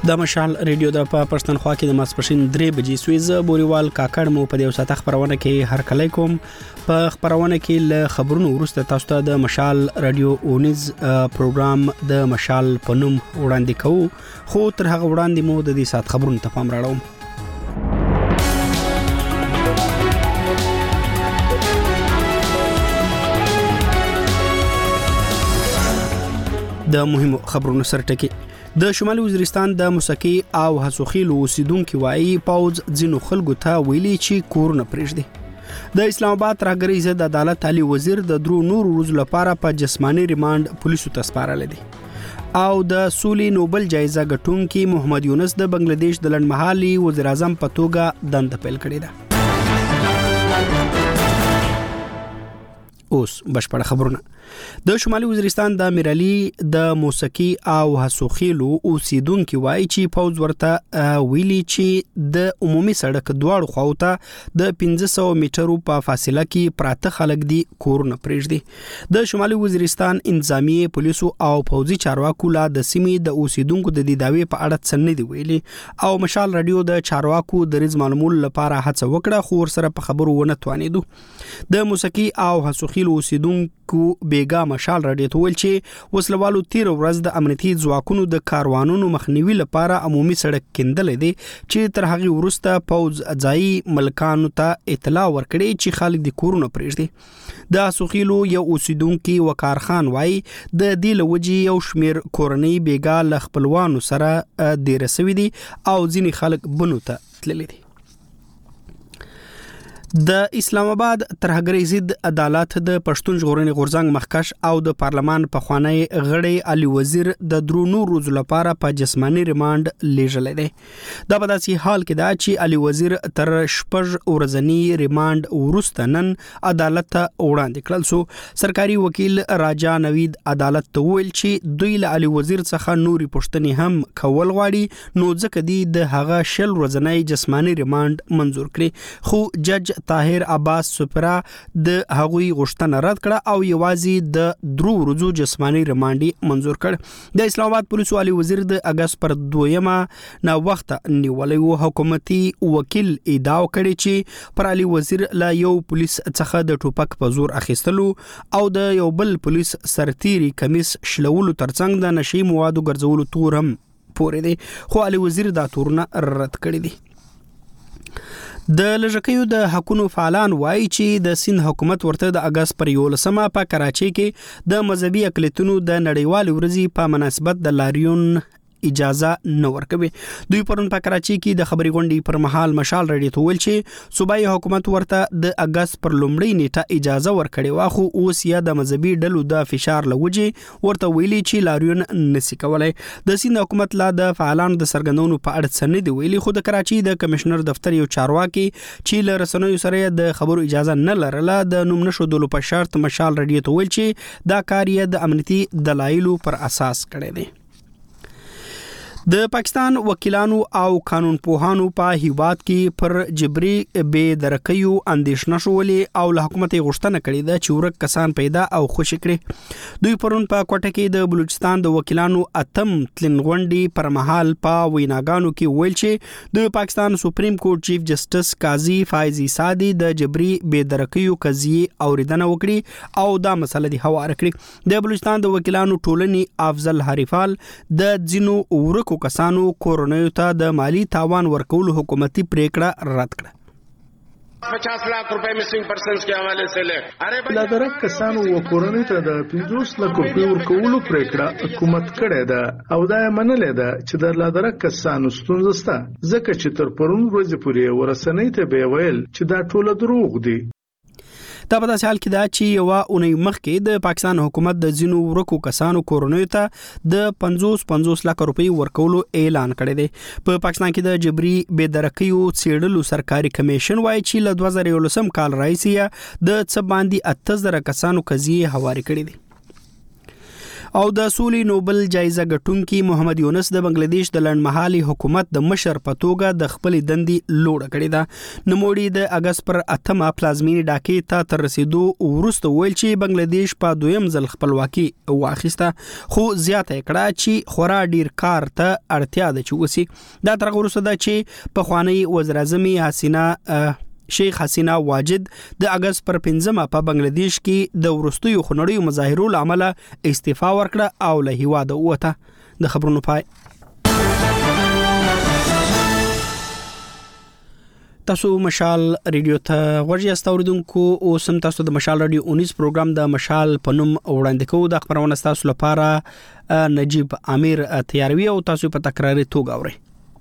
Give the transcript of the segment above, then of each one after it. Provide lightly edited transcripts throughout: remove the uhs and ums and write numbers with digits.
د مشال ریډیو د پښتونخوا کې د ماسپښین 3 بجې سويزه بوريوال کاکړ مو په دې وساته خبرونه کې هر کله کوم په خبرونه کې له خبرونو ورسته تاسو ته د مشال ریډیو اونیز پروګرام د مشال پنوم وړاندې کوو خو تر هغه وړاندې مو د دې سات خبرونو ته پام راړوم. د مهمو خبرونو سرټکی د شمالي وزیرستان د موسیقي او حسوخیل اوسیدونکو وایي پاوز ځینو خلکو ته ویلي چې کورونه پرېږدي. د اسلام آباد راګري ضد عدالت علي وزیر د درو نور ورځو لپاره په جسماني ریماند پولیسو ته سپارل دي او د سولې نوبل جایزه ګټونکي محمد یونس د بنگلاديش د لنډمهالي وزیر اعظم په توګه دنده پیل کړې ده. اوس بشپړ خبرونه. د شمالي وزیرستان د میرالي د موسیقي او حسوخیلو اوسیدونکو وایي چې پوز ورته ویلي چې د عمومي سړک دواړو خواو ته د 1500 میټرو په فاصله کې پراته خلک دي کورونه پرېږدي. د شمالي وزیرستان انتظامی پولیسو او پوځي چارواکو لا د سیمې د اوسیدونکو د داوی په اړه څه نه دی ویلي او مشال رادیو د چارواکو د ریز معلومول لپاره هڅه وکړه خو سره په خبرو ونه توانیدو. د موسیقي او حسوخیلو اوسیدونکو بیګا مشال رادیو ته ویل چې وسلوالو تیر ورځ د امنیتي ځواکونو د کاروانونو مخنیوي لپاره عمومي سړک کیندل دي چې تر هغه وروسته پوز ځای ملکانو ته اطلاع ورکړي چې خالد د کورونو پرېږدي. د حسوخیلو یو اوسیدونکو وقار خان وایي د دې لوجي یو شمیر کورنۍ بیګا ل خپلوانو سره د رسوي دي او ځینې خلک بنو ته تللي دي. د اسلام آباد ترهګری ضد عدالت د پښتون ژغورنې غورځنګ مخکش او د پارلمان په خوانی غړی علي وزیر د درو نور ورځو لپاره په جسماني ریماند لیږل دي. دا په داسې حال کې دا چې علي وزیر تر شپږ ورځنی ریماند وروسته نن عدالت ته وړاندې کړل سو. سرکاري وکیل راجا نوید عدالت ته ویل چې دوی له علي وزیر څخه نوري پښتني هم کول غواړي نو ځکه دی د هغه شل ورځنی جسماني ریماند منزور کړي خو جج طاهر عباس سپرا د هغوی غوښتنه رد کړه او یوازې د درو ورځو جسماني ریماندي منزور کړ. د اسلام آباد پولیسو علي وزیر د اگست پر 2 نه وخت نیولې حکومتي وکیل ادعا کړې چې پر علي وزیر لا یو پولیس څخه د ټوپک په زور اخیستلو او د یو بل پولیس سرتيري کمیس شلولو ترڅنګ د نشي موادو ګرځولو تورم پورې دي خو علي وزیر دا تورونه رد کړی دي. د لږکیو د حقوقو فعالان وایي چې د سند حکومت ورته د اگست پر 11 په کراچۍ کې د مذهبي اقلیتونو د نړیوال ورځې په مناسبت د لاریون اجازه نه ورکوي. دوی پرون په کراچۍ کې د خبري غونډې پر مهال مشال رادیو ته ویل چې صوبایي حکومت ورته د اگست پر لومړۍ نیټه اجازه ورکړې واخو اوس یا د مذهبي ډلو د فشار لوجي ورته ویلي چې لاریون نسی کولای. د سند حکومت لا د فعالانو د سرګندونو په اړه څه نه دی ویلي خو د کراچۍ د کمشنر دفتر یو چارواکي چې له رسنیو سره د خبرو اجازه نه لرله د نوم نشو دلو په شرط مشال رادیو ته ویل چې دا کار یې د امنیتي دلایلو پر اساس کړی دی. د پاکستان وکیلانو او قانون پوهانو په هیواد کې پر جبري بې درکیو اندیشنه شولې او له حکومت غوښتنه کړې ده چې ورک کسان پیدا او خوشی کړي. دوی پرون په کوټه کې د بلوچستان د وکیلانو اتم تلنغونډي پر مهال په ویناګانو کې ویل چې د پاکستان سپریم کورټ چیف جسټس قاضي فایزي سادي د جبري بې درکیو قضیه اوریدنه وکړي او دا مسله دی هوار کړي. د بلوچستان د وکیلانو ټولنې افضل حریفال د ځینو ورکو کسانو کورونیو ته د مالی تاوان ورکول حکومتي پریکړه رد کړه. 50 लाख रुपए missing persons के हवाले से ले لا درک کسانو و کورونی ته د 50 لک روپیو ورکولو پریکړه حکومت کړې ده او دا منلې ده چې د لا درک کسانو ستونزه سته ځکه چې تر پرون ورځې پورې ورسنۍ ته به ویل چې دا ټول دروغ دي. دا په داسې حال کې دا چې یو اونۍ مخکې د پاکستان حکومت د ځینو ورکو کسانو کورونیو ته د 50 لک روپۍ ورکولو اعلان کړی دی. په پاکستان کې د جبري بې درکیو څېړلو سرکاري کمیشن وایي چې له 2011 کال راهیسې د څه باندې 8000 کسانو قضیې هوارې کړې دي. او د سولې نوبل جایزه ګټونکي محمد یونس د بنگلاديش د لنډمهالي حکومت د مشر په توګه د خپل دندې لوړ کړې ده. نوموړي د اگست پر 8 پلازمینی ډاکې ته تر رسیدو وروسته ویل چې بنگلاديش په دویم ځل خپلواکي واخیسته، خو زیاته کړه چې خورا ډیر کار ته اړتیا ده چې وسی. دا تر وروسته ده چې په خوانی وزیر اعظم شیخ حسینه واجد د اگست پر 15 په بنگلاديش کې د ورستیو خنړیو مظاهرو لامل استعفا ورکړه او له هیواده وته. د خبرونو پای. تاسو مشال ریډیو ته ورجی استوریدونکو او سم تاسو د مشال رادیو 19 پروګرام د مشال پنوم وړاندې کوو. د خبرونه تاسو لپاره نجیب امیر تیاروي او تاسو په تکراري توګه اورئ.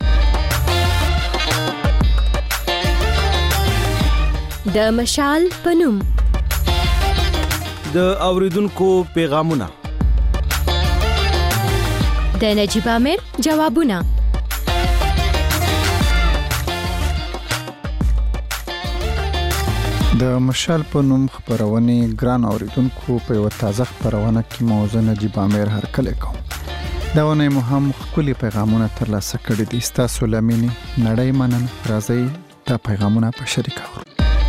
د مشال پنوم د اوریدونکو پیغامونه، د نجیب امیر جوابونه، د مشال پنوم خبرونه ګران اوریدونکو په یو تازه خبرونه کې موضوع نجیب امیر هرکله کوم. دا ونه مهم خپل پیغامونه ترلاسه کړي دي. تاسو لمنې نړۍ منن، راځي دا پیغامونه په شریک اورو.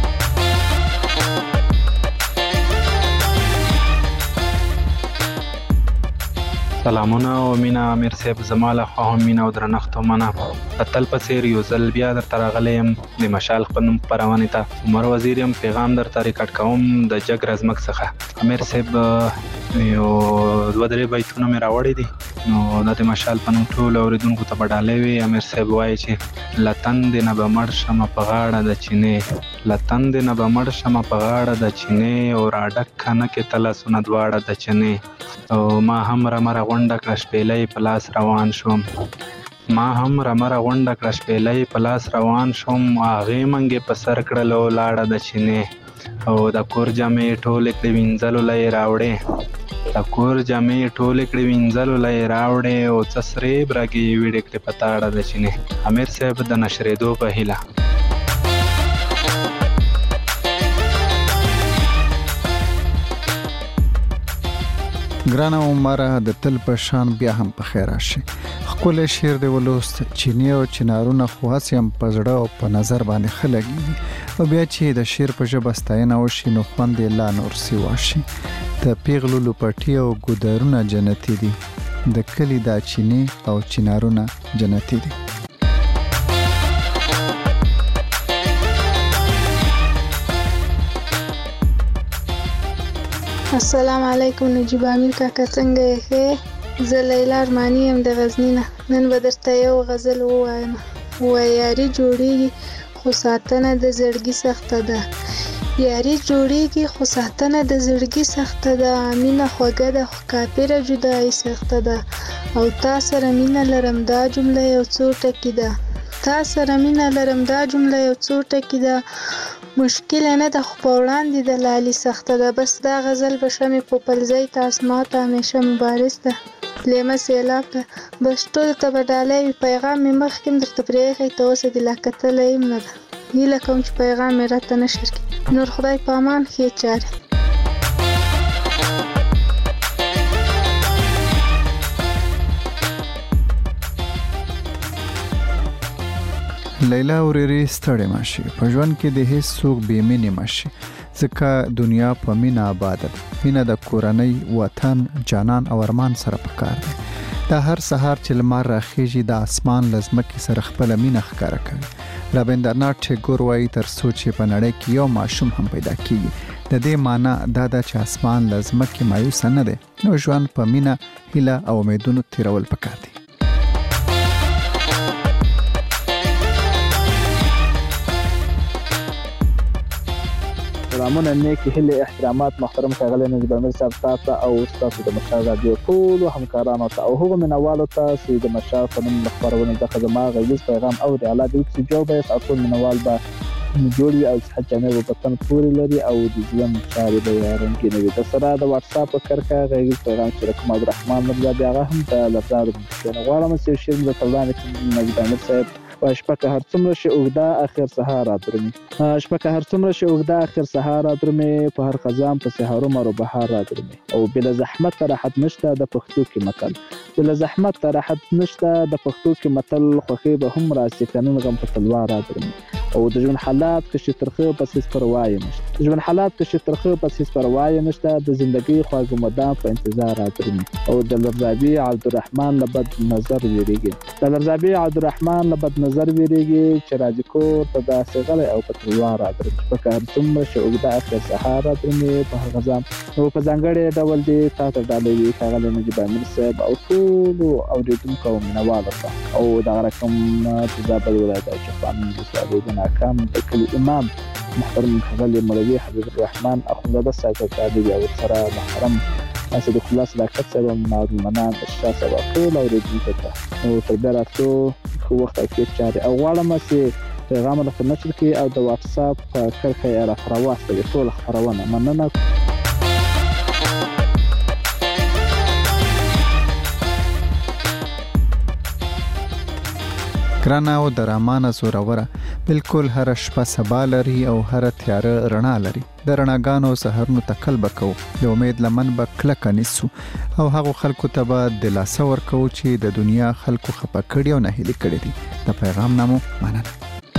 سلامونه او مینا امیر صاحب، زماله خو هم مینا او درنښت منه. اتل پسیر یو ځل بیا در ترغلیم د مشال خپلم پرونه ته عمر وزیر يم پیغام در ریکارډ کوم د جګ رزمک څخه. امیر صاحب یو دوه درې بیتونه مې راوړی دي، نو د مشال پنوم ټول اوریدونکو ته بدالې وي. امیر صاحب وایي چې لتن د نه بمړ شم په غاړه د چینه، لتن د نه بمړ شم په غاړه د چینه، او راډک کنه کې تل سونه دواړه د چینه. او ما هم رمره غونډه کړه شپېلې په لاس روان شوم، ما هم رمره غونډه کړه شپېلې په لاس روان شوم، هغې منګې په سر کړلو لاړه د چینې. او د کور جامې ټولې کړې وینځلو له یې راوړې، د کور جامې ټولې کړې وینځلو له یې راوړې، او څه سرې برګې یې ویډې کړې په تاړه د چینې. امیر صاحب د نشرېدو په هیله. ګران عمر د تل په شان بیا هم په خیر راشي. خپل شعر دی ولوست، چینی او چنارونه خو هسیم په زړه او په نظر باندې خلګي، او بیا چې د شعر په ژبه ستاینه وشي نو خوند لا نور سی واشي. د پیغلو لپټي او ګودرونه جنتی دي، د کلی دا چینی او چنارونه جنتی دي. السلام علیکم نجیب امیر کاکا، څنګه یې؟ زه لیلا ارمانی یم د غزنی نه. نن به درته یو غزل ووایم. یاري جوړیږي خو ساتنه د زړګي سخته ده، یاري جوړیږي خو ساتنه د زړګي سخته ده، مینه خوږه ده خو کافره جدایي سخته ده، او تا سره مینه لرم دا جمله یو څو ټکي ده، تا سره مینه لرم دا جمله یو څو ټکي ده، مشکل نه ده خو په وړاندې د لالي سخته ده. بس دا غزل به شمې په پلزۍ ته اسماته همیشه مبارز ده، لیمه سیلاب ده. بس ټول ته به ډالۍ وي، پیغام مې مخکې هم درته پرېښی، ته اوسه دې لا کتلی یم نه ده. هیله کوم چې پیغام مې راته نشر کړي. نور خدای په امان، ښې چارې. لیلا اوريري ستړې ماشي، په ژوند کې د هیڅ څوک بې مینې ماشي، ځکه دنیا په مینا آباد ده. مینه د کورنۍ، وطن، جانان او ارمان سره پکار ده. دا هر سهار چې لمر راخیږي د اسمان لزمکې سره خپل مینه ښکارا کوي. رابندرنات ټیګور وایي تر سوچ په نړۍ کې یو ماشوم هم پیدا کیږي. د دې معنی دا ده چې اسمان لزمکې مایوس نه ده، نو ژوند په مینه، هیله او امیدونو تیرول پکار دي. سلامونه، نیکی هیله، احترامات محترم ښاغلی نجیب امیر صاحب تاسو او تاسو د مشال رادیو ټولو همکارانو ته او هغو مینوالو ته چې د مشال په نوم د خپرونې څخه زما غږیز پیغام اوري. الله دې وکړي چې جو به او ټول مینوال به جوړ وي او صحت جامع به په تن پورې لري او د ژوند چارې به یې رنګینې وي. درسره د واټساپ په کرښه غږیز پیغام چې رقم عبدالرحمن مرزا بیا هغه هم د لفظانو پوښتنه غواړم چې شعر مې درته وړاندې کړم. نجیب امیر صاحب و شپه که هر څومره شي اوږده اخر سهار رادرومي شپه که هر څومره شي اوږده اخر سهار رادرومي په هر خزان پسې هرومرو بهار رادرومي او بلا زحمت راحت نشته د پښتو کې متل بلا زحمت راحت نشته د پښتو کې متل خوخي به هم راسي کنن غم په تلوار رادرومي او د ژوند حالات کې چې ترخه پسې پروايي نشته د ژوند حالات کې چې ترخه پسې پروايي نشته د ژوندۍ خواږه مدام په انتظار رادرومي او د لرزابي عبدالرحمن لبد نظر ویریږي د لرزابي عبدالرحمن لبد نظر ویریږي چې راځي کور ته داسې غلې او په تلوار رادرومي په کار څومره چې اوږده اخر سهار رادرومي په غزام او په ځانګړي ډول دي تاسو ډالوي کاغله نجيب امیر صاحب او ټول اوریدونکو مینوالو او دا رقم تجابل ولایت شفان د ناکام د کلی امام محترم خغلی مولوي حبیب الرحمن اخوندزاده صاحب د او سره محترم اسد خلاص لاکت سره ناد منان الشاسه ټول اوریدونکو ته او تر بیراتو خو وخت کې چاري او غواړم چې پیغام د نشر کې او د واتس اپ کرخه را خرواسته ټول خبرونه مننه ګرانه او درامانه زوروره بالکل هر شپه سبا لري او هر تیاره رڼا لري د رڼاګانو سحرونو تکل بکو د امید لمن به کلک نیسو او هغه خلکو ته به دلاسه ورکو چې د دنیا خلکو خپه کړي او نه هلي کړي دي د پیغام نامو مننه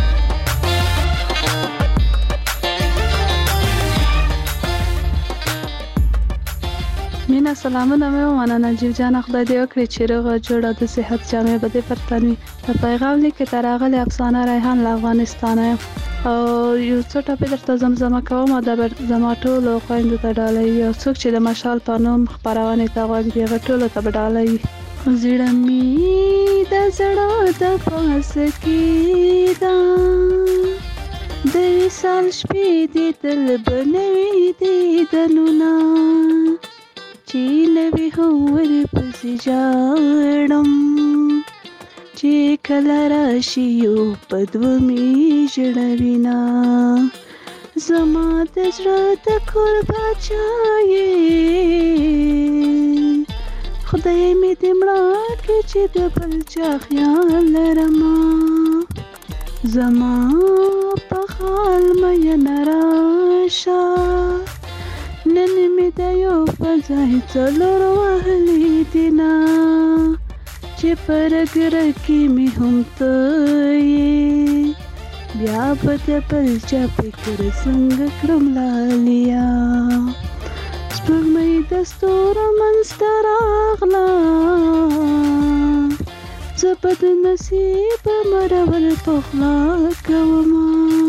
مینا سلامونه مې ومنه نجیب جان خدای دې وکړي چې روغ جوړ د صحت جامع بده پرتنوي په پیغام لیک تر راغلي افسانه ریحان له افغانستان او یو څه ټاپې درته زمزمه کوم د زما ټولو خويندو ته ډالۍ یو څوک چې د مشال په نوم خبرونه ته غوږ دی ټولو ته ډالۍ زړه می د زړه د پاس کې دا د وصال شپې دې تل بنوي دې دنونا چې نوی هور پسې جاړم چې کله راشي یو پدو می ژړوینا زما د زړه د کور بچایې خدای می دې مړه کې چې د بل چا خیال لرما زما په حال مې نراشه نن می د یو فزای څلور وهلی دینا چې پرګر کې می هم ته بیا په بل چا فکر څنګه کړم لالیا سپوږمۍ د ستورو منځ ته راغله زه په د نصیب مرور پخلا کومه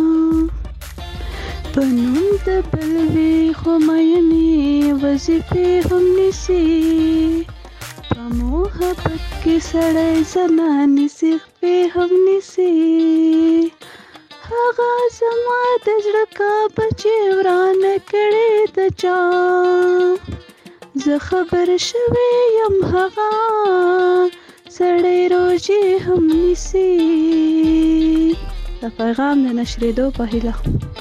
په نوم د بلوي خو مینې وظیفې هم نیسي په محبت کې سړی زنانې سیخپې هم نیسي هغه زما د زړه کعبه چې ورانه کړې د چا زه خبر شوې یم هغه سړی روژې هم نیسي د پیغام د نشریدو په هیله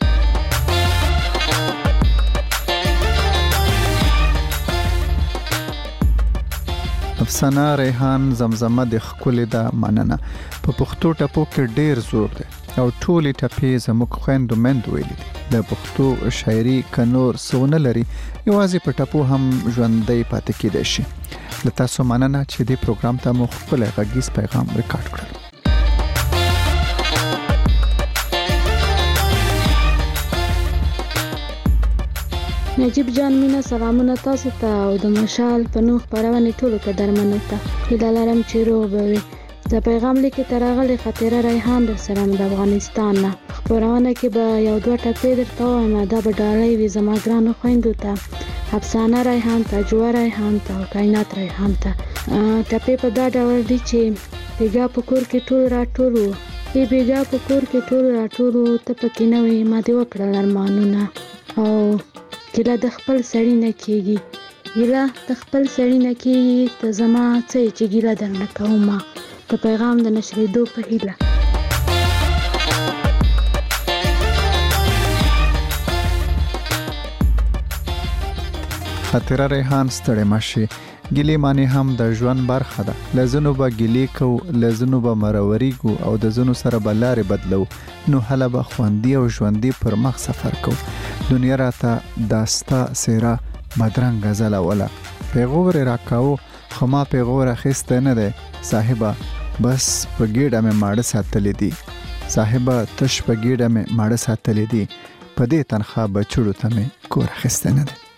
افسانه ریحان زمزمه د خکل د مننه په پښتو ټپو کې ډیر زور دی او ټولې ټپې زموږ خويندو مند ویلي دي د پښتو شاعري کنور سونه لري یوازې په ټپو هم ژوندۍ پاتې کېدای شي له تاسو مننه چې دې پروګرام ته مو خپل غږیز پیغام ریکارډ کړل نجیب جان مینا سلامونه تاسو ته او د مشال په نوم خبرونه ټولو ته درمنو ته هیله لرم چې روغ به وي د پیغام لیکي ترغلي خاطره ریحان در سره د افغانستان نه خبرونه کې به یو دوه ټپې درته وایم دا به ډالۍ وي زما ګرانو خويندو ته افسانه ریحان ته جوړ ریحان ته کائنات ریحان ته ټپې په دا ډول دي چې بیګا په کور کې ټول راټولو بیګا په کور کې ټول راټولو ته پکې نه وي ما دی وکړل ارمانونه او ګیله د خپل سړی نه کېږي ګیله د خپل سړی نه کېږي ته زما څه چې ګیله درنه کومه د پیغام د نشریدو په هیله خاطره ریحان ستړی ماشي ګلې معنی هم د ژوند برخه ده. لزنو به ګلې کو، لزنو به مروري کو او د زنو سره بلاره بدلو، نو هله به خوندي او ژوندي پر مخ سفر کو. دنیا راته داستا سیرا بدرنګ غزل ولا پیغور راکاو، خما پیغور اخیسته نه ده صاحبہ، بس په ګیډه مې ماړه ساتلې دي. صاحبہ تش په ګیډه مې ماړه ساتلې دي، په دې تنخوا بچړو ته مې کور اخیسته نه ده.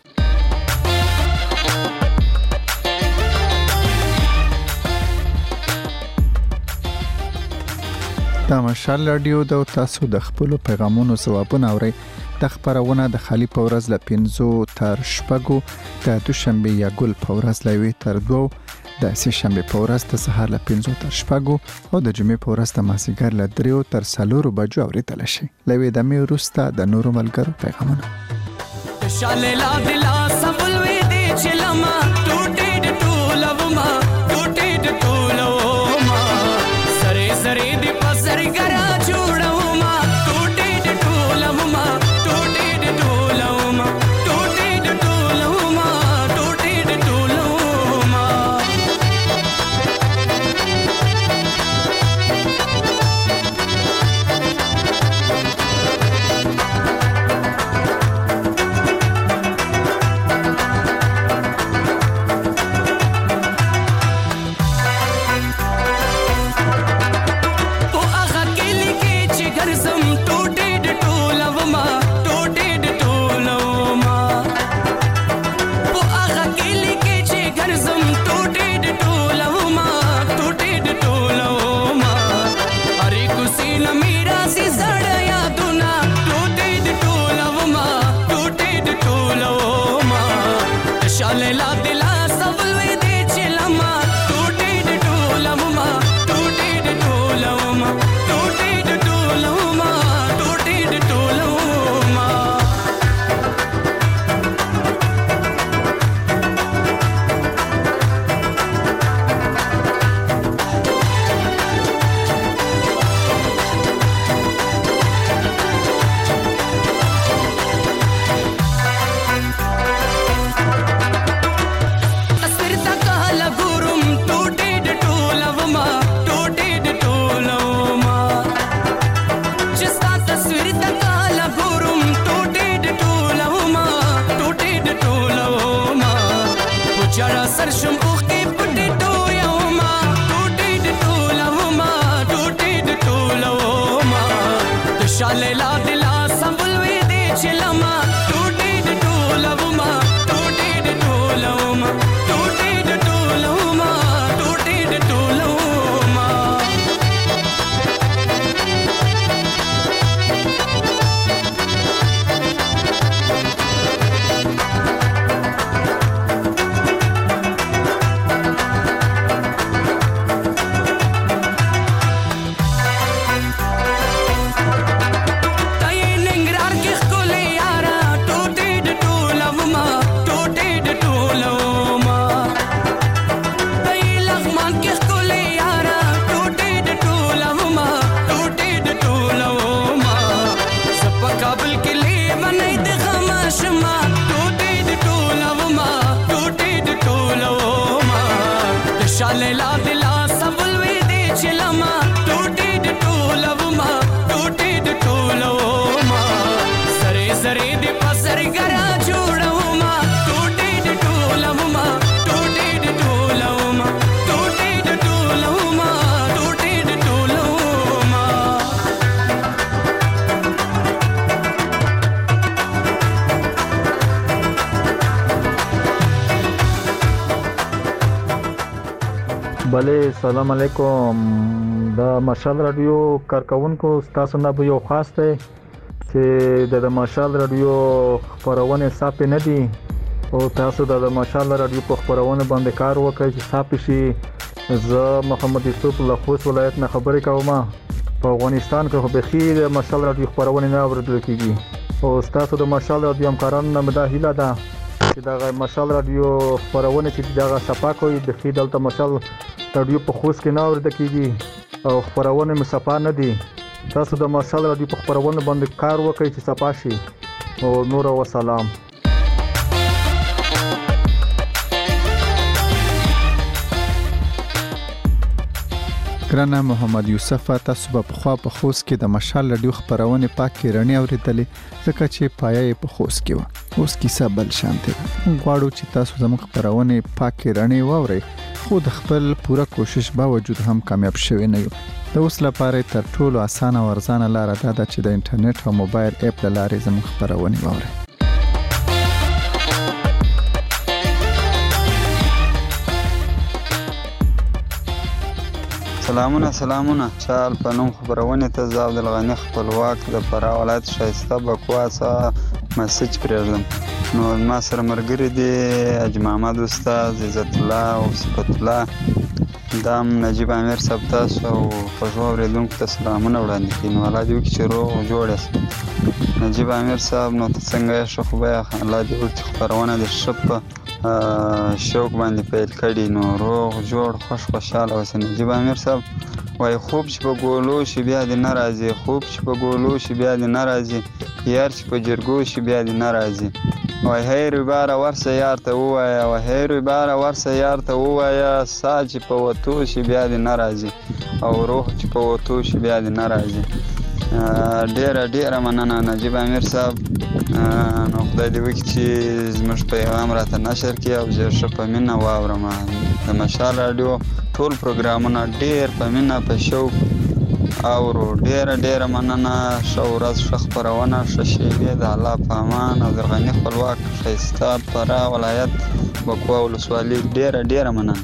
دا مشال رادیو د تاسو د خپل پیغامونو ځوابونه اورئ. د خبرونه د خالی په ورځ ل 5 تر 6 د دوشنبه یا ګل په ورځ ل 2 تر 2 د سه شنبه په ورځ د سهار ل 5 تر 6 او د جمعې په ورځ د مازیګر ل 3 تر 4 بجو اوریدل شي. لوي د می روستا د نورو ملګرو پیغامونه شاله لا دلا سبل وی دي چلما ټوټې د ټولوما ټوټې د ټولوما سره سره دی پسر کرا جوړوما ټوټې د ټولوما ټوټې د ټولوما ټوټې د ټولوما ټوټې د ټولوما بله سلام علیکم. د مشال رادیو کارکونکو تاسو نه به یو خاص دی چې د مشال رادیو خبرونه صاف نه دي او تاسو د مشال رادیو په خبرونه باندې کار وکړئ چې صاف شي. زه محمد یوسف له خوست ولایت نه خبرې کوم. په افغانستان کې خو بخیر د مشال رادیو خبرونه نه اوریدل کیږي او تاسو د مشال رادیو همکارانو نه مداخله ده چې د مشال رادیو خبرونه چې دغه صفا کوي د خیدل ته مشال رادیو په خوست کې نه اوریدل کیږي او خبرونه مصفا نه دي. تاسو د مشال رادیو په خبرونه باندې کار وکړئ چې صفا شي او نور و سلام. ګرانه محمد یوسف تاسو په خوا په خوست کې د مشال رادیو خبرونه پاکي رڼي اوریدلې ځکه چې پایې په خوست کې و اوس کیسه بل شانته غواړو چې تاسو زموږ خبرونه پاکي رڼي واورئ خو د خپل پوره کوشش باوجود هم کامیاب شوي نه یو د اوس لپاره تر ټولو اسانه او ارزانه لار ده چې د انټرنیټ او موبایل اپ لارې زموږ خبرونه واورئ سلامونه شال په نوم خبرونه ته زاو د لغنی خپلواک د فرا ولایت شایسته بکواسه مسج پرېږدم نو ما سره مرګري دي اج محمد استاد عزت الله او صفت الله دام نجیب امیر صاحب تاسو او خوشو اوریدونکو ته سلامونه وړاندې کوي نو الله دې وکړي چې روغ جوړ یاست نجیب امیر صاحب نو ته څنګه یې ښه خو به الله دې وکړي خبرونه دې ښه په شوق باندې پیل کړي نو روغ جوړ خوشاله اوسئ نجیب امیر صاحب وای خوب چې په ګولو شي بیا دې ناراضي خوب چې په ګولو شي بیا دې ناراضي یار چې په جرګو شي بیا دې ناراضي وای هیر بار ورسه یار ته وایا وای هیر بار ورسه یار ته وایا ساج په وتو شي بیا دې ناراضي او روح چې په وتو شي بیا دې ناراضي ډیره مننه نجیب امیر صاحب نو خدای دې وکړي چې زموږ پیغام راته نشر کړي او زه ښه په مینه واورم د مشال راډیو ټول پروګرامونه ډیر په مینه په شوق اورو ډیره مننه ښه ورځ ښه خپرونه ښه شیبې د الله په امان او د غني خپلواک ښایسته فرا ولایت بکوا ولسوالي ډیره مننه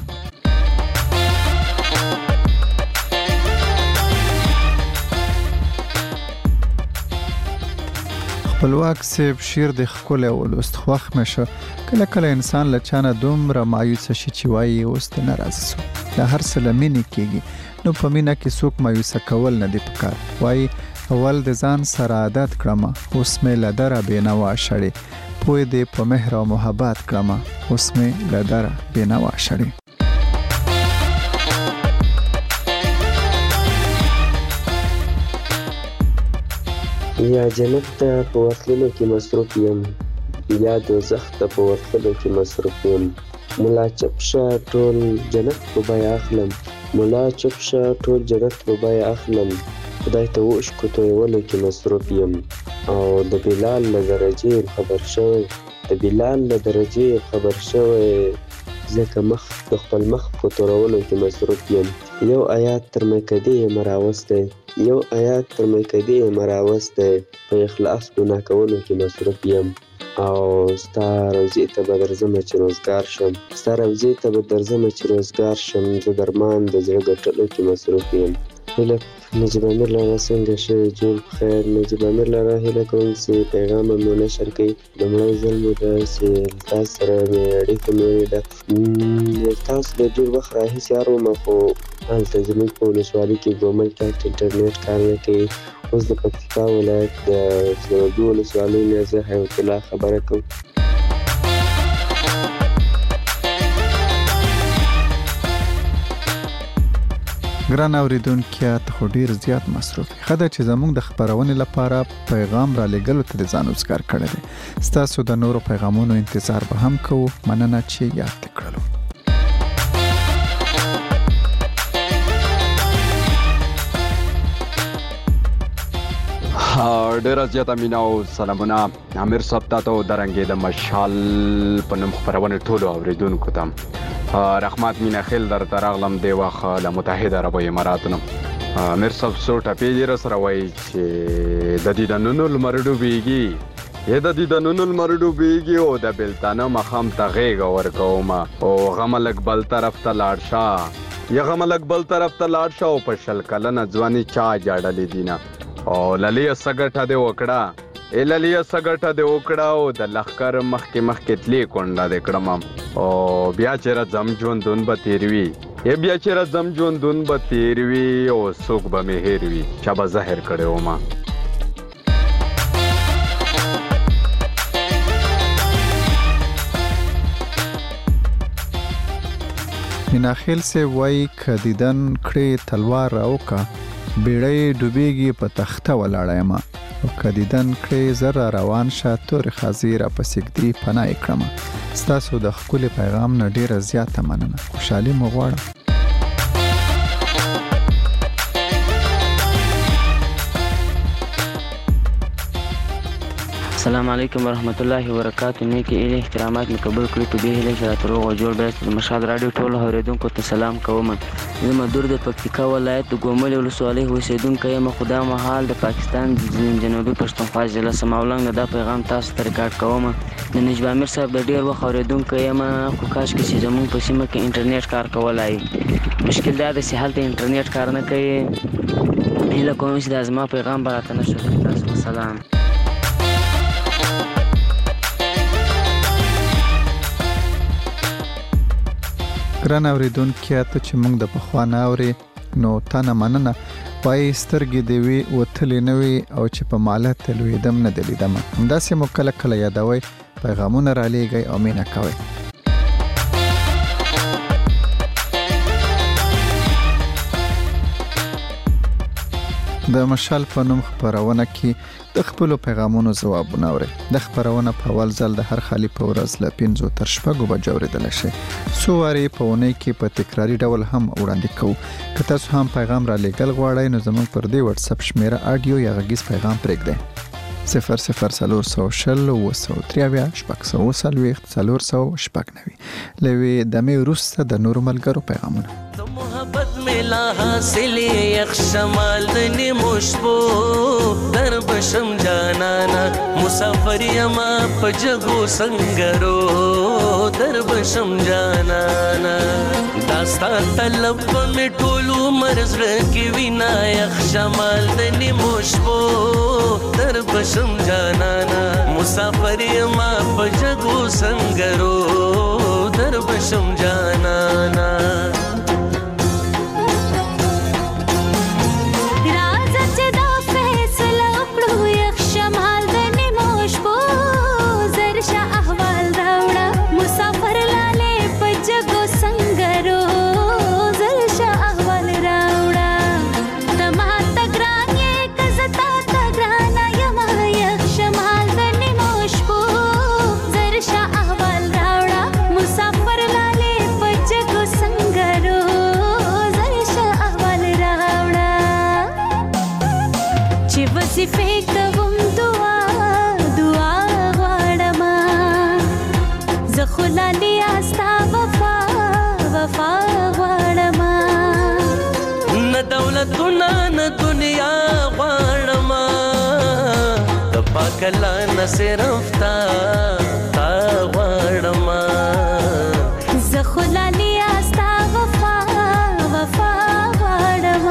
خپلواک سیب شیر د خپل ولست خوخ مشه کله انسان لچانه دومره مایوس شي چې وایي اوس ناراض سو د هر سلمینه کېږي نو په مینا کې څوک مایوس کول نه دی پکار وایي اول د ځان سره عادت کړم اوس مې لدره بینوا شړې پوی دې په مهر او محبت کړم اوس مې لدره بینوا شړې یا جنت ته په ورتلو کې مصروف یم یا دوزخ ته په ورتلو کې مصروف یم ملا چپشه ټول جنت په بیا اخلم ملا چپشه ټول جنت په بیا اخلم خدای ته وشکو تویولو کې مصروف یم او د بلال له درجې خبر شوی ځکه مخ د خپل مخ په تورولو کې مصروف یم یو آیات تر مکدې مراوسته په اخلاص ګناه کولو کې مصروف یم او ستا روزي ته به درځم چې روزګار شم زه درمان د زړه ګټلو کې مصروف یم هیله نجیب امیر لاره څنګه شه جوړ بخیر نجیب امیر لاره هیله کوم چې پیغام مو نشر کړئ لومړی ځل مو ده چې تاسو سره مې اړیکه مې ده تاسو د ډېر وخت راهیسې یار وم خو هلته زموږ په ولسوالۍ کې ګومل کې انټرنیټ کار نه کوي اوس د پکتیکا ولایت د زرګو ولسوالۍ نه زه حیات الله خبره کوم ګران اوریدونکو ته خو ډیر زیات مصروف خدای چې زموږ د خبرونې لپاره پیغام را لګلو ته ځان وسکار کړی دی تاسو د نورو پیغامونو انتظار به هم کوو مننه چې یاد کړلو ډیر زیات مینا او سلامونه امیر صاحب تاسو درنګې د مشال په نوم خبرونه ټولو اوریدونکو ته رحمت مینا خیل در تراغلم دی واخه له متحده عرب اماراتونو امیر صاحب سو ټپې دې سره وایي چې د دې د نونو لمرډو بیږي او د بلتانه مخام ته غېږ ورکوم او غملک بل طرف ته لاړ شه او په شل کلنه ځواني چا جاړلې دینه او للیه سګټه دې وکړه او د لخر مخکې تلی کونډه دې کړم او بیا چیرې زم ژوندون به تیروي او څوک به مې هېر وي چا به زهر کړی وم میناخیل سے وای کدیدن کړي تلوار راوکا بیړې ډوبېږي په تخته ولاړم او کدیدن کړي زر روان شاتور خزیر په سګدي پناه کړم ستاسو د خپل پیغام نه ډیره زیاته مننه خوشحالي مو غواړم السلام علیکم ورحمت الله وبرکاتہ. نیکی ایله احترامات مې قبول کړي په دې هیله چې راته روغ او جوړ بیاست. د مشهد راډیو ټولو اورېدونکو ته سلام کوم. زه مدور د پکتیکا ولایت د ګومل ولسوالۍ اوسېدونکی یم. خو دا مهال د پاکستان د جنوبي پښتونخوا ضلع سماولنګ دا پیغام تاسو ته ریکارډ کوم. د نجیب امیر صاحب د ډېر وخت اورېدونکی یم، خو کاشکې چې زموږ په سیمه کې انټرنیټ کار کولی. مشکل دا دی چې هلته انټرنیټ کار نه کوي. هیله کوم چې دا زما پیغام به راته نشو کړي. تاسو سلام. ګران اوریدونکي، ته چې موږ د پخوانه اورې نو تا نه مننه. وایي سترګې دې وي وتلې نه وي او چې په ماله تلوېدم نه دې لیدمه. همداسې مو کله کله یادوئ، پیغامونه رالیږئ او مینه کوئ. د مشال په نوم خبرونه کې د خپل پیغامونو ځوابونه اوري. د خبرونه په اول ځل د هر خالي په ورځ ل 5 تر 6 بجو اوریدل شي. سو واری په ونې کې په تکراری ډول هم وړاندې کوو. که تاسو هم پیغام را لېږل غواړئ نو زموږ پر دې واتس اپ شمیره اډیو یا غږیز پیغام پرېږدئ. 004073 لوي د مې روسته د نور ملګرو پیغامونه. محبت ملا حاصل یخ شمال د نیمشبو در بشم جانانا مسافر یما پجگو سنگرو در بشم جانانا داستا طلب می ټولو مرز رکی وینا یخ شمال د نیمشبو در بشم جانانا مسافر یما پجگو سنگرو در بشم جانانا کلا نه صرف تا غواړم زه خو لالي استا وفا غواړم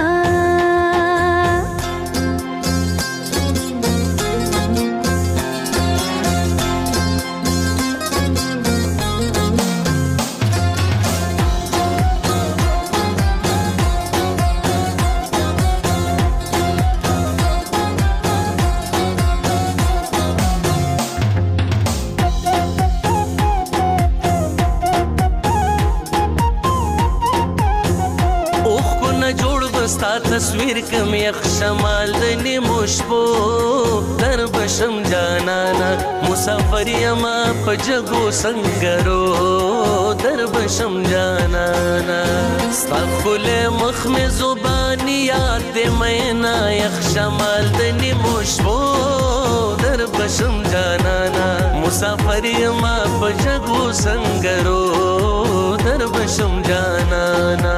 تصویر کم یخ شمال د نیمشبو در بشم جانانا مسافر یما پجگو سنگرو در بشم جانانا ستا خل مخ میں زبانی یاد دے مینا یخ شمال د نیمشبو در بشم جانانا مسافر یما پجگو سنگرو در بشم جانانا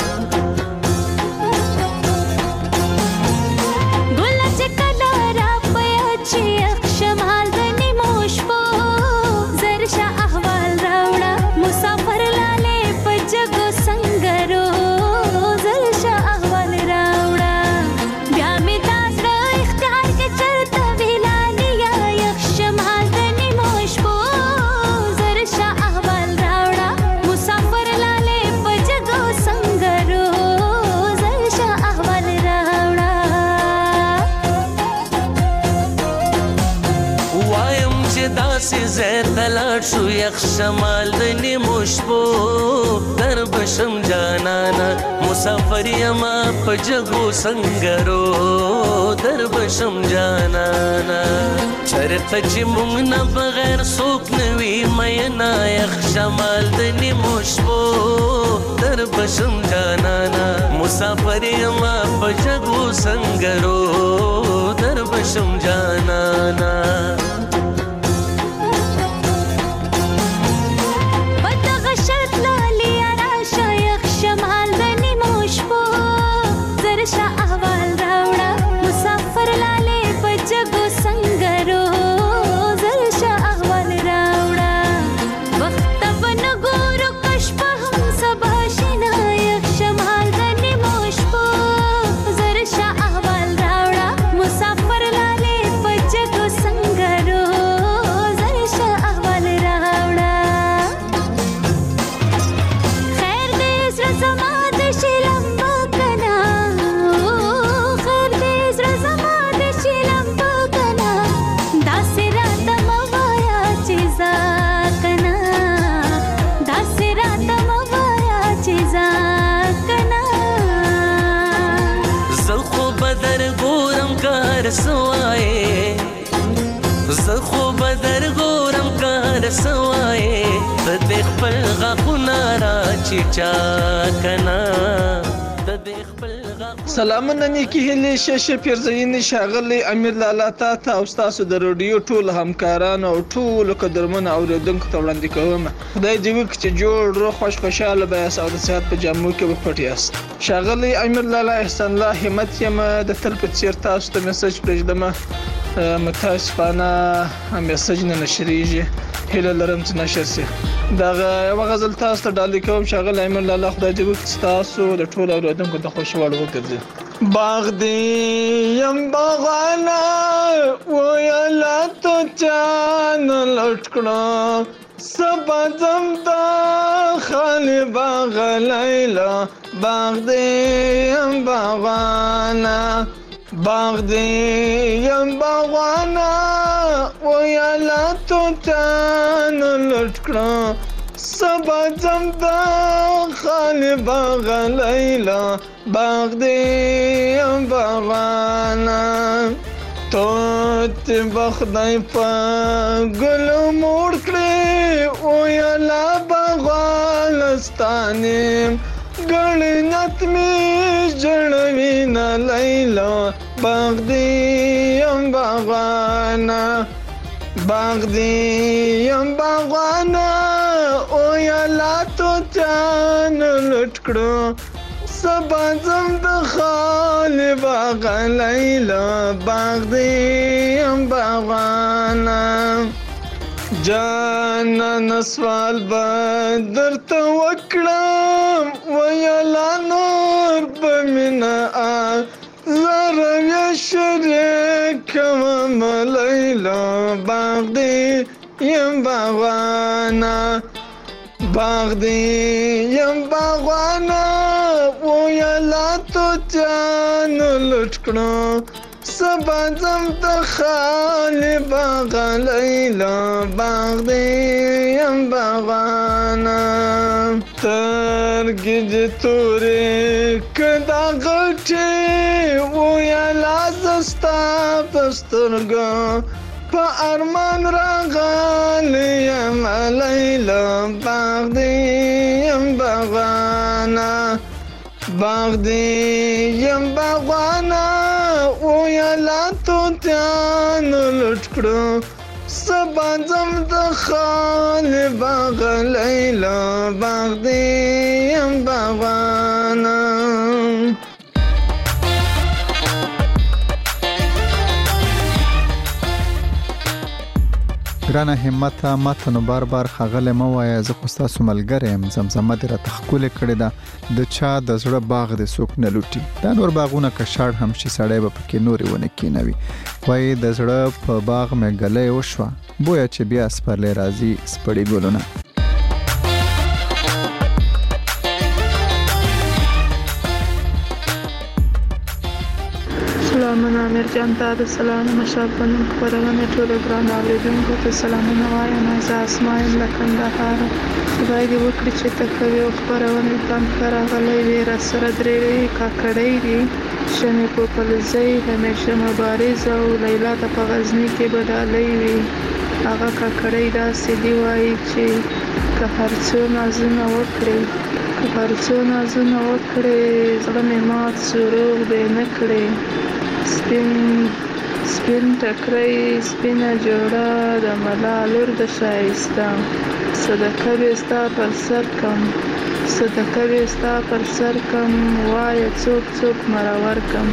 شو یخ شمال د نیمشبو در بشم جانانا مسافر یما پجگو سنگرو در بشم جانانا چرته چې مونږ نه بغیر څوک نوي مینا یخ شمال د نیمشبو در بشم جانانا مسافر یما پجگو سنگرو در بشم جانانا سوای زه خو بدر ګورم کار سوای د دې خپل غاښونه را چیچا کنا د دې خپل سلامونه نیکی هلي ششه پیرزینی شاغلی امیر لالا تا او تاسو د رادیو ټول همکارانو او ټول قدرمن اوریدونکو ته وړاندې کوم خدای دې وکړي چې جوړ روغ خوشاله به او د صحت په جامو کې وپټ یاست شاغلی امیر لالا احسان الله همت یم د تل په څیر تاسو ته میسج پرېږدم متاسفانه میسج نه نشریږي هله لرم چې نشر شي دا یو غزل تاسو ته ډالۍ کوم شاغل امیر الله خدای دې وکړي تاسو د ټول اوریدونکو د خوشاله وګرځي باغ دې یم باغانا ویلا تو چان لټکړه سبا زم دا خالی باغ لیلا باغ دې یم باغانا باغ دې یم باغانا ویلا تو چان لټکړه سبا زم دا خالی باغ لیلا باغ دې یم باغانا توت بخدای په ګل موړ کړې او یلا باغالستانې ګړنت می جړوي نه لیلا باغ دې یم باغانا باغ دې یم باغانا او یلا تو جان لټ کړو سبا زم د خال باغ لیلا باغ دې یم باغانا جانان سوال بدر ته وکړم ویلا نور بمینا زره شریک مم لیلا باغ دې یم باغانا باغ دې یم باغانا ویلا تو جان لټ کړو سبا زم د خال باغ لیلا باغ دې یم باغانا ترګې دې تورې کدا غټې ویلا زستا پسترګو په ارمان راغلی یم لیلا باغ دې یم باغانا باغ دې یم باغانا ویلا تو جان لټ کړو سبا زم د خال باغ لیلا باغ دې یم باغانا ګرانه همت ماته نو بار بار خغله مو وای زه خو تاسو ملګری يم زمزمه دې را تخکول کړی دا د چا د زړه باغ د سوک نه لوټي دا نور باغونه کشاړ هم شي سړی به پکې نوري ونه کینوي وای د زړه په باغ مې غلې وشو بویا چې بیا سپرلې راځي سپړې ګلونه سلامونه امیر جان ته د سلام مشال پنوم خبرونه ټول ګران اوریدونکو ته سلامونه وایم زه اسماعیل له کندهار خدای دې وکړي چې ته کوي او خبرونه تم راغلي وي را سره درې کاکړې دي شمه په پلزۍ همیشه مبارز او لیلا ته په غزنی کې بدالې وي هغه کاکړې دا سړي وایي چې که هرڅو نازونه وکړي زړه مې مات سروغ به نه کړي سپین ټکرې سپینه جوړه د ملالور د شایسته صدقه به ستا پر سر کم وای څوک مرور کم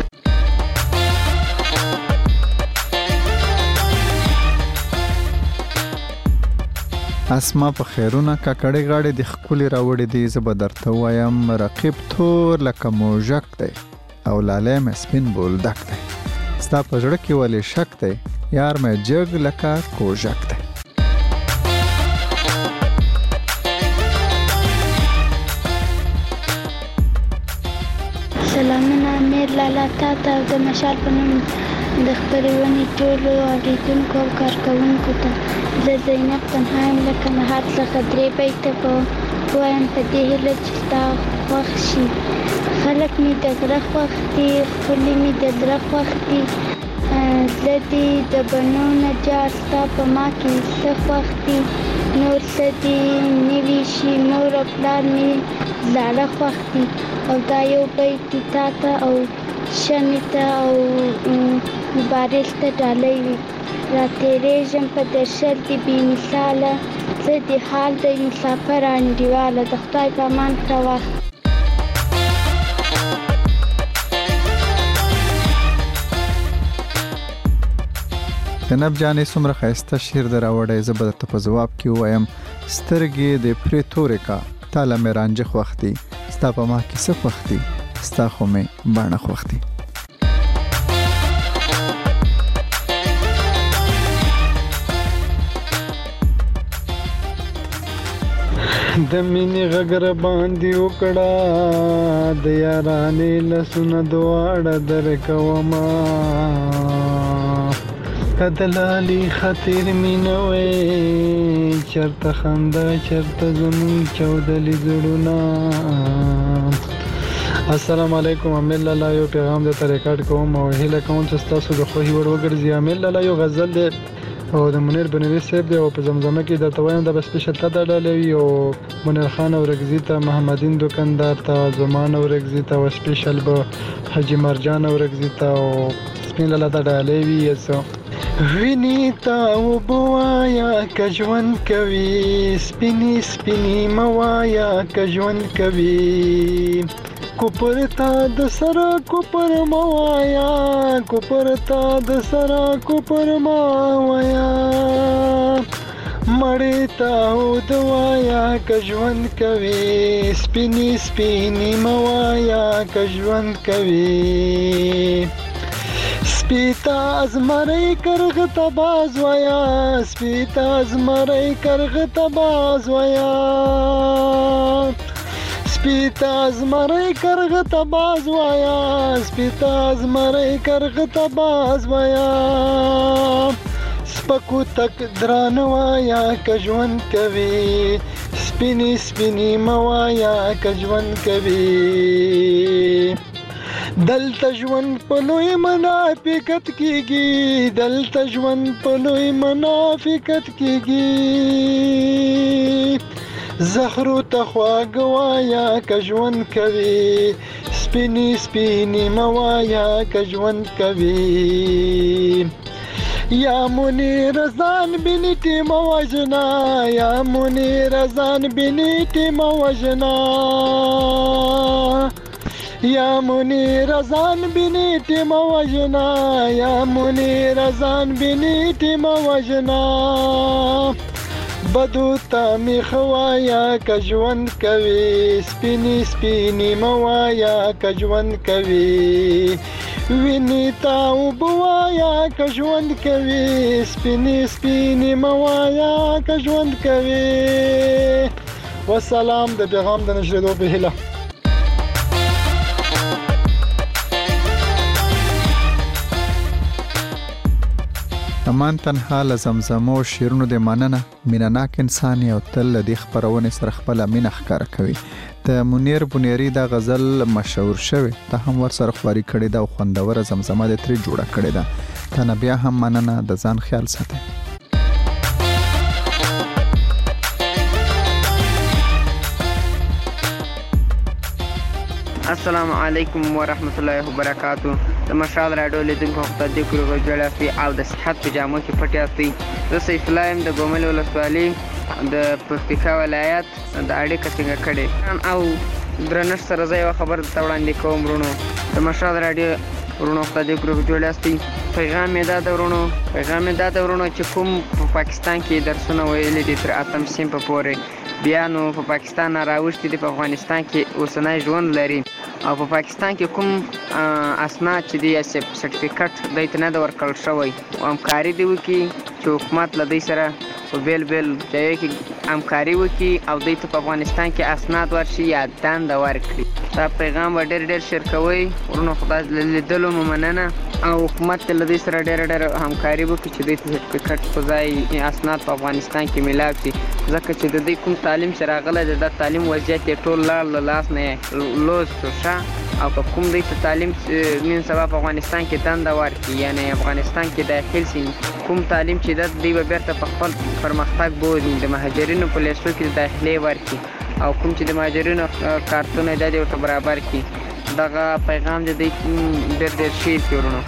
اسما په خیرونه ککړې غاړې د خپل راوړې دي زبردرته وایم رقیب تور لکه موجک دی او لاله مې سپین بولدک دی ستا په ژړه کې ولې شک دی یار مې جګ لکه کوژک دی سلامونه امیر لالا تا ته د مشال په نوم د خپرونې ټولو اوریدونکو او کارکوونکو ته زه زینب تنها یم له کندهار څخه 3 بیته به وایم په دې هیله چې ستا خوښ شي خلک مې د غره خوښ دي ښکلي مې د زړه خوښ دي زه دې د بڼو نجار ستا په ما کې څه خوښ دي نور څه دې نوي شي مور او پلار مې زاړه خوښ دي او دا یو بیت دي تا ته او شمې ته او مبارز ته ډالۍ وي راتېرېږم په درشل دې بې مثاله زه دې حال د مسافر انډیواله د خدای په امان کړه وخت زینب جانې څومره ښایسته شعر در راوړی زه به درته په ځواب کې ووایم سترګې د پرې تورې کا تاله مې رانجه خوښ دي ستا په ما کې څه خوښ دي ستا خو مې باڼه خوښ دي د مینې غږر باندې وکړه د یارانې لسونه دواړه درکوما کدلالي خاطر مینه وې چرته خندا چرته زمون چودلې زړونه السلام علیکم امیل الله یو پیغام د ریکارډ کوم او هله کوم چې تاسو د خوې ور وګرځي امیل الله یو غزل دی او د منیر بنوي صاحب دی او په زمزمه کې د تویم د سپیشل ته ډالوي او منیر خان او رگزی ته محمدین دکاندار ته زمان او رگزی ته او سپیشل به حجی مرجان او رگزی ته او سپین لاله ته ډالوي یسو ویني تا وبوایا کژون کوي سپینی سپینی موایا کژون کوي کوپرتا د سرا کوپر موایا کوپرتا د سرا کوپر موایا مړی تا ودوایا کژون کوي سپینی سپینی موایا کژون کوي سپیتا ازمری کرغ تباز ویا سپیتا ازمری کرغ تباز ویا سپیتا ازمری کرغ تباز ویا سپیتا ازمری کرغ تباز ویا سپکو تک دران وایا کژون کوي سپینی سپینی موایا کژون کوي دلته ژوند په لوی منافقت کیږي دلته ژوند په لوی منافقت کیږي زهرو ته خواږوایا که ژوند کوي سپینی سپینی موایا که ژوند کوي یا منیر ځان بینټي موجنا یا منیر ځان بینټي موجنا یا منیر ځان بینټي موجنا یا منیر ځان بینټي موجنا بدو تا می خوایا که ژوند کوي سپینی سپینی موایا که ژوند کوي ویني تا وبوایا که ژوند کوي سپینی سپینی موایا که ژوند کوي والسلام د پیغام د نشریدو په هیله امان تنها لزمزمو شیرونو د مننه مینناک انسان او تل د خبرونه سره خپل مینه ښکار کوي د منیر بنيري دا غزل مشهور شوی ته هم ور سره خوري کړي دا خوندور زمزمه د تری جوړه کړي دا ته بیا هم مننه د ځان خیال ساتي السلام علیکم ورحمت الله وبرکاتہ د مشال راډیو لیدونکو خدای دې کړو جوړه فی او د صحت په جامو کې پټیاستي د سیفلایم د ګومل ولسوالۍ د پکتیکا ولایت د اړیکې څنګه کړي او درنښت سره زه یو خبر ته وړاندې کوم ورونو د مشال راډیو ورونو خدای دې کړو جوړاستي پیغام دا د ورونو چې کوم په پاکستان کې درسونه ویلي دي تر اتم سیم په پورې بیا نو په پاکستان راوښتي دي په افغانستان کې اوسنۍ ژوند لري او په پاکستان کې کوم اسناد چې دی سرټیفیکټ دایته نه ورکړل شوی او همکاري دی وکي چې حکومت له دې سره په بیل ځای کې همکاري وکي او دایته په افغانستان کې اسناد ورشي یا دند ورکړي دا پیغام ډېر شیر کوي ورونو خدای لیدلو مننه او حکومت له دې سره ډېر همکاري وکړي چې دایته سرټیفیکټ په ځای اسناد په افغانستان کې ملاو شي ځکه چې د دې کوم تعلیم سره غله د تعلیم وضعیت ټول لاس نه لوز شو او که کوم دوی ته تعلیم نن سبا په افغانستان کې دنده ورکړي یعنی افغانستان کې داخل شي کوم تعلیم چې دوی به بیرته په خپل پرمختګ بولي د مهاجرینو په لیستو کې داخلي ورکړي او کوم چې د مهاجرینو کارتونه د دې ورته برابر کړي دغه پیغام د دې ډېر شیر کړو.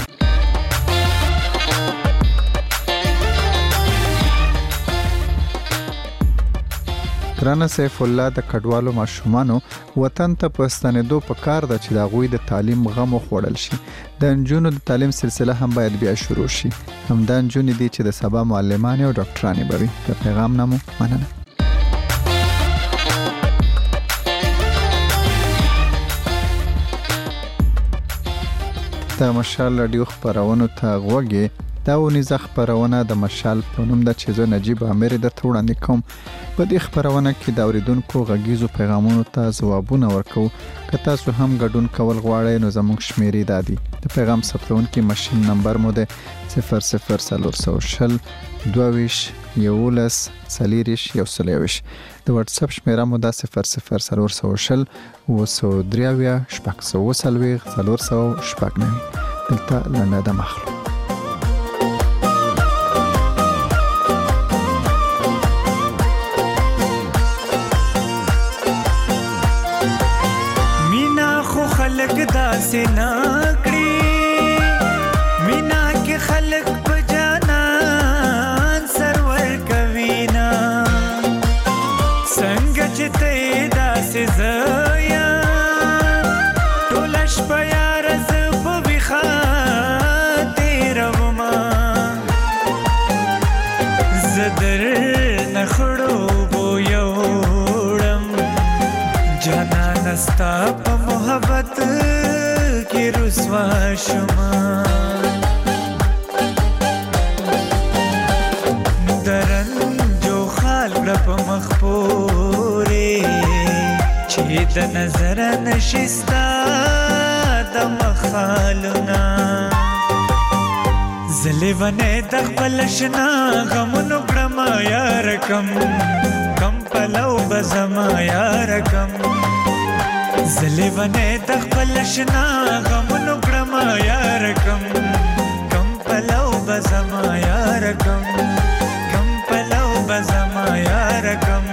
رانه سیف الله د کډوالو ماشومانو وطن ته پستنېدو په کار ده چې د غوي د تعلیم غم خوړل شي. د انجونو د تعلیم سلسله هم باید بیا شروع شي. هم د انجونې دي چې د سبا معلمان او ډاکټرانی بوي. د پیغام نامو مننه. د مشال رادیو خبرونو ته غوږی دا ونیزه خبرونه د مشال په نوم د چیزو نجیب امیر د وړاندې کوم. په دې خبرونه کې د اوریدونکو غږیزو پیغامونو ته ځوابونه ورکو. که تاسو هم ګډون کول غواړئ نو زموږ شمیرې دادي. د پیغام ثبتونکي ماشین نمبر مو ده 00420 22 11 40 123. د واتس اپ شمیره مو ده 00420 203 440 دلته لنډه د مخلو. داسې ناکړي مینا کې خلق په جانان سرور کوي نا څنګه چې ته داسې زیا ټولش په یار ز په وخا تیروما زدر نخړو بو یوړم جانا نستا په محبت کی رسوا شما درن جو خال رب مخپوري چې د نظر نشستا د مخالنا زلیونه د خپل شنا غمونو کړم یار کم پلو بزما یار کم زلیونه د خپل شنا غمونو کړم یار کم پلو بزما یار کم پلو بزما یار کم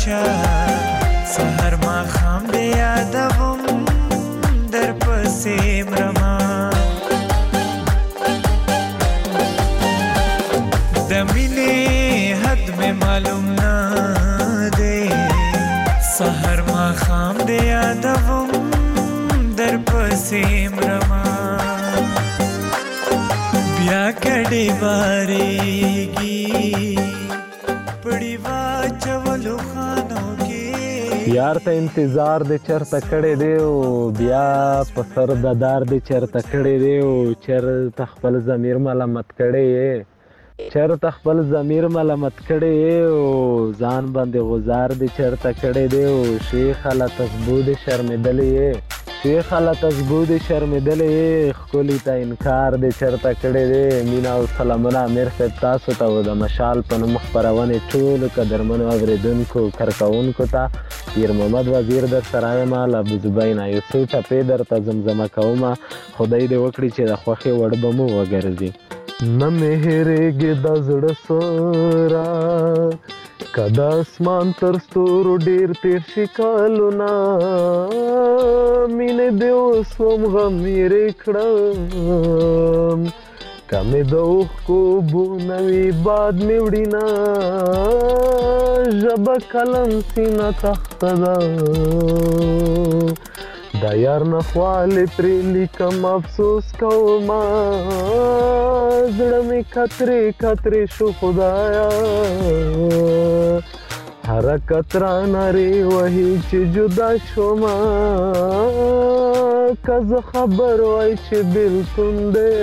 مشال سحر ما خام دې یادوم در پسې مرما د مینې حد مې معلوم نه دی سحر ما خام دې یادوم در پسې مرما بیا کډې وارېږي پړې واچولو خانو کې یار ته انتظار دې چرته کړی دی او بیا په سر د دار دې چرته کړی دی او چرته خپل ضمیر ملامت کړی یې چرته خپل ضمیر ملامت کړی یې او ځان باندې غزار دې چرته کړی دی او شیخ الله تسبو دې شرمېدلی یې شیخ الله تسبو دې شرمېدلی یې ښکلي ته انکار دې چرته کړی دی مینا او سلامونه امیر صاحب تاسو ته د مشال په نوم خپرونې ټولو قدرمنو اورېدونکو کارکوونکو ته پیر محمد وزیر در سره یم له ابوزبینا یو څو ټپې درته زمزمه کومه خدای دې وکړي چې د خوښې وړ به مو وګرځي نه مې هېرېږي د زړه سره که د اسمان تر ستورو ډېر تېر شي کلونه مینې دې اوس هم غم یېرې کړم که مې د اوښکو بونه وي باد مې وړینه ژبه قلم سینه تخته ده د یار نه خوالې پرې لیکم افسوس کومه زړه مې کترې کترې شو خدایا حرکت را نارې وهي چې جدا شومه که زه خبر وای چې بېلتون دی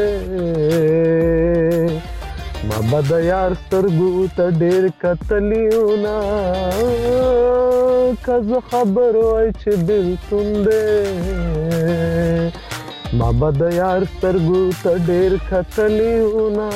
ما به د یار سترګو ته ډېر کتلیونه که زه خبر وای چې بېلتون دی ما به د یار سترګو ته ډېر کتلیونه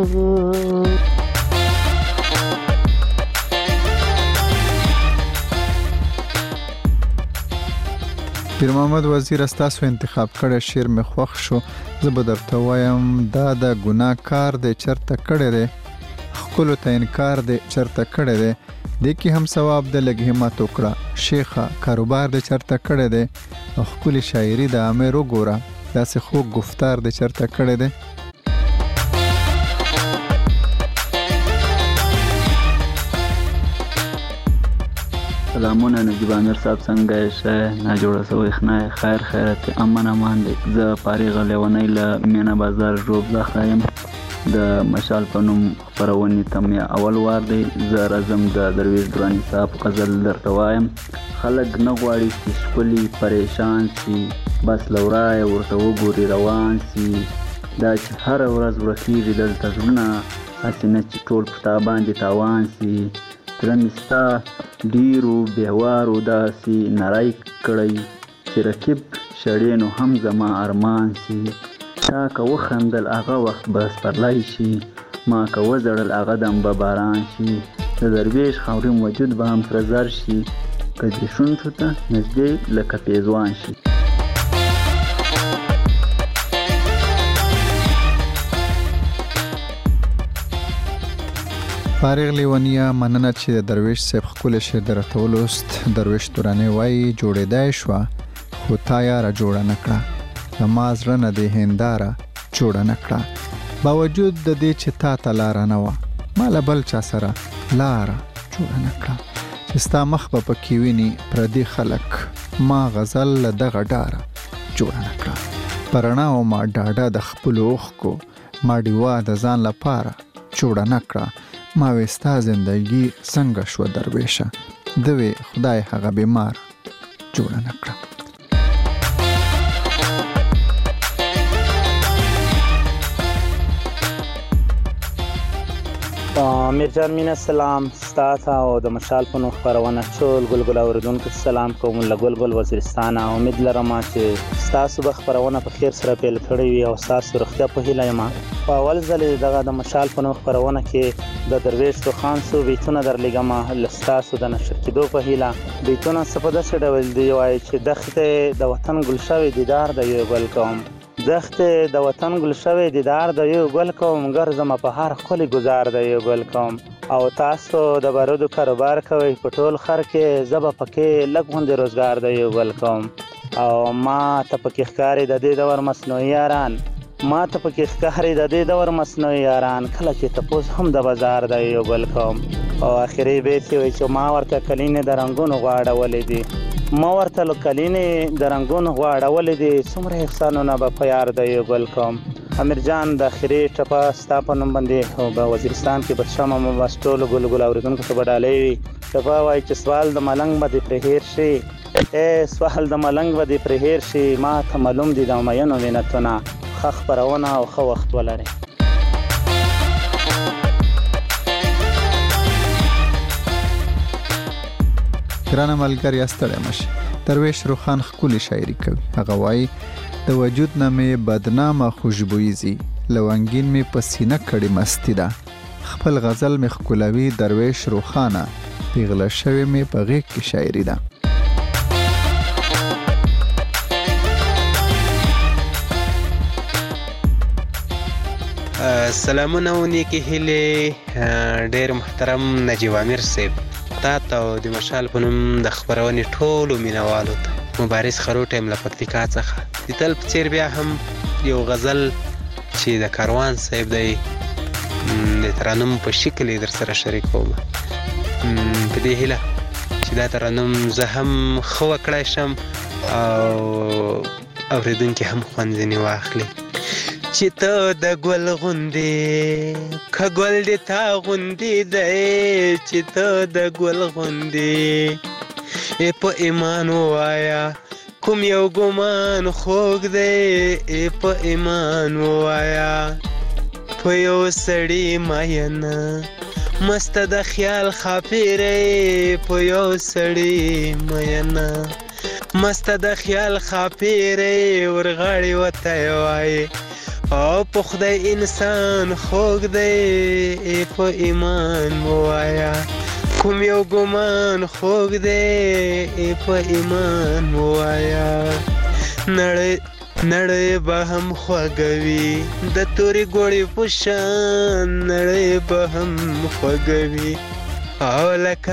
پیر محمد وزیر ستاسو انتخاب کړی شعر مې خوښ شو زه به درته وایم دا د ګناه کار دی چرته کړی دی ښکلو ته انکار دی چرته کړی دی دې کې هم ثواب د لږ همت وکړه شیخه کاروبار دی چرته کړی دی او ښکلې شاعري د امیر وګوره داسې خوږ گفتار دی چرته کړی دی سلامونه نجیب امیر صاحب څنګه یې ښه نه جوړه سوی خنای خیر خیرت امن امان دی زه فارغ لیونی له مینه بازار ژوبزخه یم د مشال په نوم خپرونې ته مې اول وار دی زه راځم د درویش دراني صاحب غزل درته وایم خلک نه غواړي چې ښکلي پریشان سي بس له ورایه ورته وګوري روان سي دا چې هره ورځ ورخیږي دلته زړونه هسې نه چې ټول په تا باندې تاوان سي تره مې ستا ډېرو بېوارو داسې نری کړی چې رقیب شړې نو هم زما ارمان سي تا که وخندل هغه وخت به سپرلی شي ما که وزړل هغه دم به باران شي د درویش خاورین وجود به هم سره زر شي که دې شونډو ته نږدې لکه پیزوان شي فارغ لیونیا مننه چې د درویش صاحب ښکلی شعر درته ولوست درویش دراني وایي جوړېدای شوه خو تا یاره جوړه نه کړه زما زړه نه دې هنداره جوړه نه کړه باوجود د دې چې تا ته لاره نه وه ما له بل چا سره لاره جوړه نه کړه چې ستا مخ به پکې ویني پردي خلک ما غزل له دغه ډاره جوړه نه کړه په رڼاو ما ډاډه د خپلو اوښکو ما ډیوه د ځان لپاره جوړه نه کړه ما وې ستا زندګي څنګه شوه درویشه دوی خدای هغه بیمار جوړه نه کړه میرجان مینه سلام ستا ته او د مشال په نوم خپرونه ټول ګلګل اورېدونکو سلام کوم له ګلګل وزیرستانه امید لرم چې ستاسو به خپرونه په خیر سره پیل کړې وي او ستاسو روغتیا په هیله یم په اول ځل دغه د مشال په نوم خپرونه کې د درویش خان سو بیتونه درلېږم له ستاسو د نشر کېدو په هیله بیتونه څه په داسې ډول دی وایي چې دښتې د وطن ګل شوی دیدار د یو ګل کوم دښتې د وطن ګل شوی دیدار د یو ګل کوم ګرځم په هر ښکلي ګزار د یو ګل کوم او تاسو د بارودو کاروبار کوئ په ټول خر کې زه به پکې لږ غوندې روزګار د یو بل کوم او ما ته پکې ښکاري د دې دور مصنوعي یاران کله چې تپوس هم د بازار د یو بل کوم او آخري بیت یې وایي چې ما ورته کلینې د رنګونو غواړولې دي څومره احسانونه به په یار د یو بل کوم. امیر جان د آخري ټپه ستا په نوم باندې په وزیرستان کې بچشمه مو بس ټولو ګل اورېدونکو ته به ډالۍ وي. ټپه وایي چې سوال د ملنګ به دې پرې هېر شي ما ته معلوم دي د مینو منتونه ښه خپرونه او ښه وخت ولرئ. ګرانه ملګري ستړی مشي. درویش روخان ښکلې شاعري کوي. هغه وایي د وجود نه مې بدنامه خوشبویي ځي لونګین مې په سینه کړې مستی ده خپل غزل مې ښکلوي درویش روخانه پیغله شوې مې په غېږ کې شاعري ده. سلامونه او نیکې هیلې ډېر محترم نجیب امیر صاحب تا ته او د مشال په نوم د خپرونې ټولو مینوالو ته مبارز خروټ یم له پکتیکا څخه د تل په څېر بیا هم یو غزل چې د کاروان صاحب دی د ترنم په شکل یې در سره شریکوم په دې هیله چې دا ترنم زه هم ښه وکړی شم او اورېدونکي هم خوند ځینې واخلي. چې ته د ګل غوندې که ګل دې تا غوندې دی چې ته د ګل غوندې په ایمان ووایه کوم یو ګمان خوږ دی په ایمان ووایه په یو سړي مینه مسته د خیال خاپیرې په یو سړي مینه مسته د خیال خاپیرې ورغاړې وته وایي او په خدای انسان خوږ دی په ایمان ووایه کوم یو ګمان خوږ دی په ایمان ووایه نړۍ به هم خوږوي د تورې ګوړې په شان نړۍ به هم خوږوي او لکه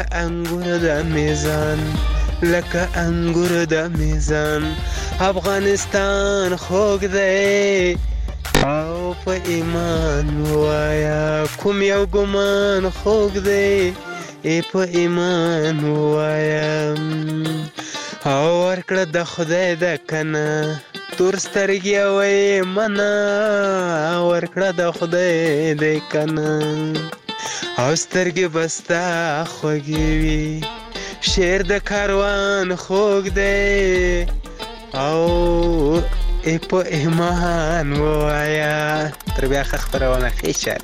انګور د میزان افغانستان خوږ دی او په ایمان ووایه کوم یو ګمان خوږ دی په ایمان ووایه او ورکړه د خدای د کنه تور سترګې وایي منه ورکړه د خدای د کنه او سترګې به ستا خوږې وي شعر د کاروان خوږ دی او په ایمان ووایه تر بیا ښه خپرونه ښې شل.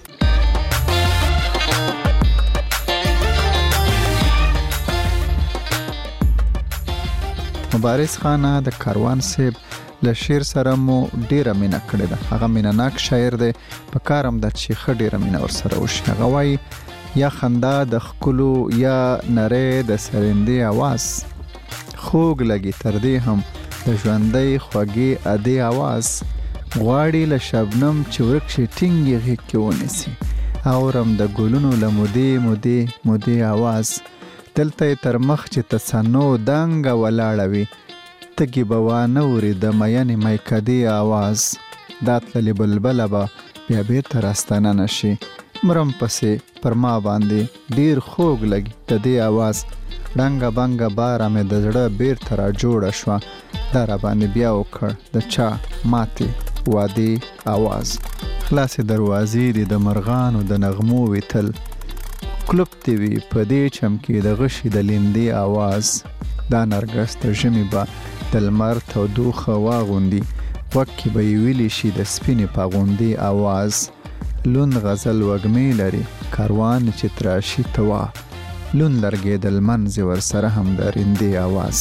مبارز خانه د کاروان صاحب له شعر سره مو ډیره مینه کړې ده. هغه مینه ناک شاعر دی په کار هم ده چې ښه ډیره مینه ورسره وشي. هغه وایي یا خندا د ښکلو یا نری د سرندې اواز خوږ لګي تر دې هم د ژوندۍ خوږې ادې اواز غواړي له شبنم چې ورک شي ټینګې غېږ کې ونیسي اورم د ګلونو له مودې اواز دلته یې تر مخ چې تصنع دنګه ولاړه وي تږي به وانه وري د مینې میکدې اواز دا تللې بلبله به بیا بېرته راستنه نه شي مرم پسې پر ما باندې ډېر خوږ لګي د دې اواز ډنګه بنګه باره مې د زړه بېرته را جوړه شوه دا را باندې بیا وکړ د چا ماتې وادې اواز خلاصې دروازې دي د مرغانو د نغمو وي تل کلوب دی وي په دې چمکې د غشي د لیندې اواز دا نرګس د ژمي به د لمر تودوخه واغوندي غوږ کې به یې ویلی شي د سپینې پاغوندې اواز لوند غزل وږمې لري کاروان چې تراشي توا لوند لرګېدل منځ ورسره هم د رندې اواز.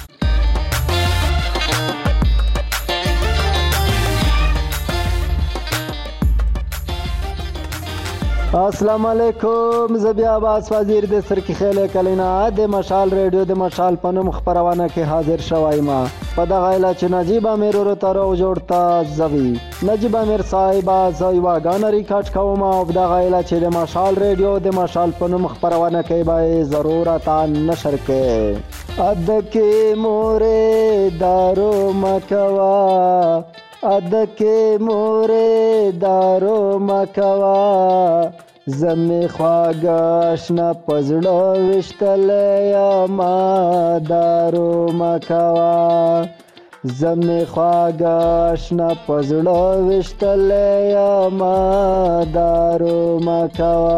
السلام علیکم زه بیا عباس وزیر د سرکی خیل کلینا د مشال ریډیو د مشال په نوم خپرونه کې حاضر شوم. په دغه ایله چې نجیب امیر ورته روغ جوړ ته ځوي. نجیب امیر صاحب زه یوه ګانه ریکارډ کوم او په دغه ایله چې د مشال ریډیو د مشال په نوم خپرونه کوي به یې ضرورتا نشر کوي. ادکې مورې دارو مکوه ادکې مورې دارو مکوه زمې خواږه اشنا په زړه ویشتلی یمه دارو مکوه زمې خواږه اشنا په زړه ویشتلی یمه دارو مکوه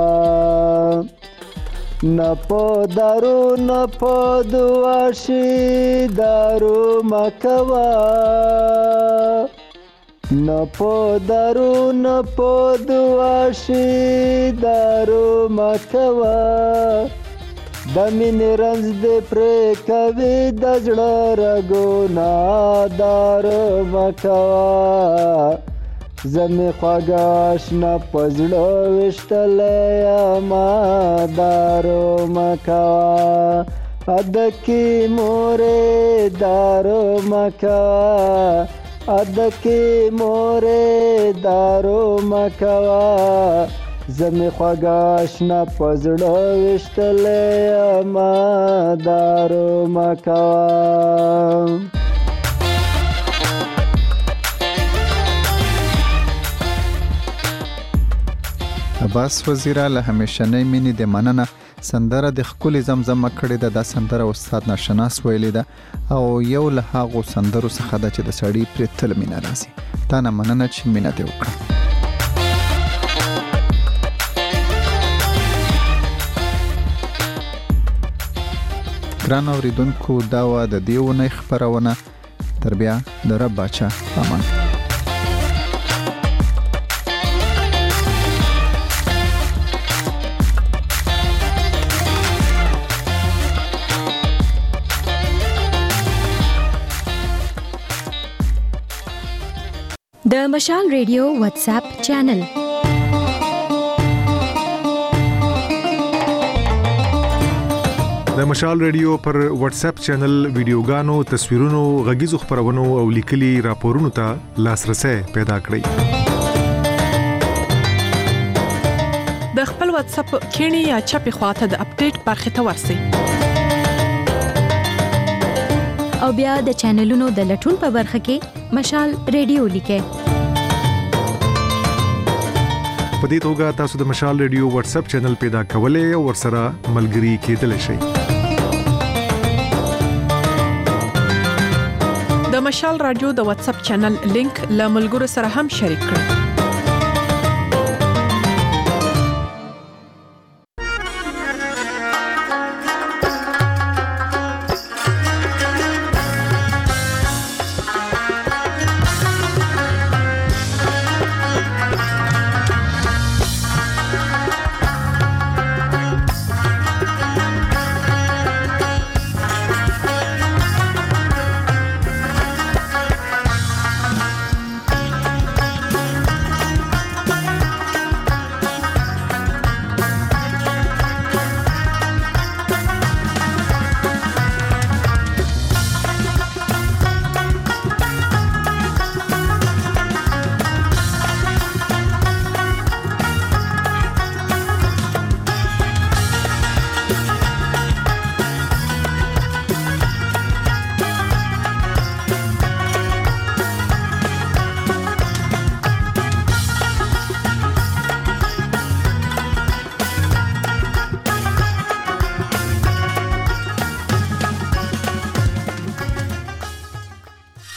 نه په دارو نه په دوا شي دارو مکوه نه په دارو نه په دوا شي دارو مکوه د مینې رنځ دې پرې کوي د زړه رګونه دارو مکوه زمې خواږه اشنا په زړه ویشتلی یمه دارو مکوه ادکې مورې دارو مکوه ادکې مورې دارو مکوه زمې خواږه اشنا په زړه ویشتلی یمه دارو مکوه. عباس وزیره له همیشنۍ مینې د مننه سندره د ښکلې زمزمه کړې ده. دا سندره استاد ناشناس ویلې ده او یو له هغو سندرو څخه ده چې د سړي پرې تل مینه راځي. تا نه مننه چې مینه دې وکړه. ګران اورېدونکو دا وه د دې اونۍ خپرونه. تر بیا د رب باچا امان. د مشال ریډیو واتس اپ چینل د مشال ریډیو پر واتس اپ چینل ویډیوګانو، تصویرونو، غږیزو خبرونو او لیکلي راپورونو ته لاسرسي پیدا کړئ. د خپل واتس اپ کینی یا چپی خواته د اپډیټ برخه ته ورسئ او بیا د چینلونو د لټون په برخه کې مشال ریډیو لیکئ. په دې توګه تاسو د مشال ریډیو واتس اپ چینل پیدا کولای او ورسره ملګري کېدلی شئ. د مشال رادیو د واتس اپ چینل لینک له ملګرو سره هم شریک کړئ.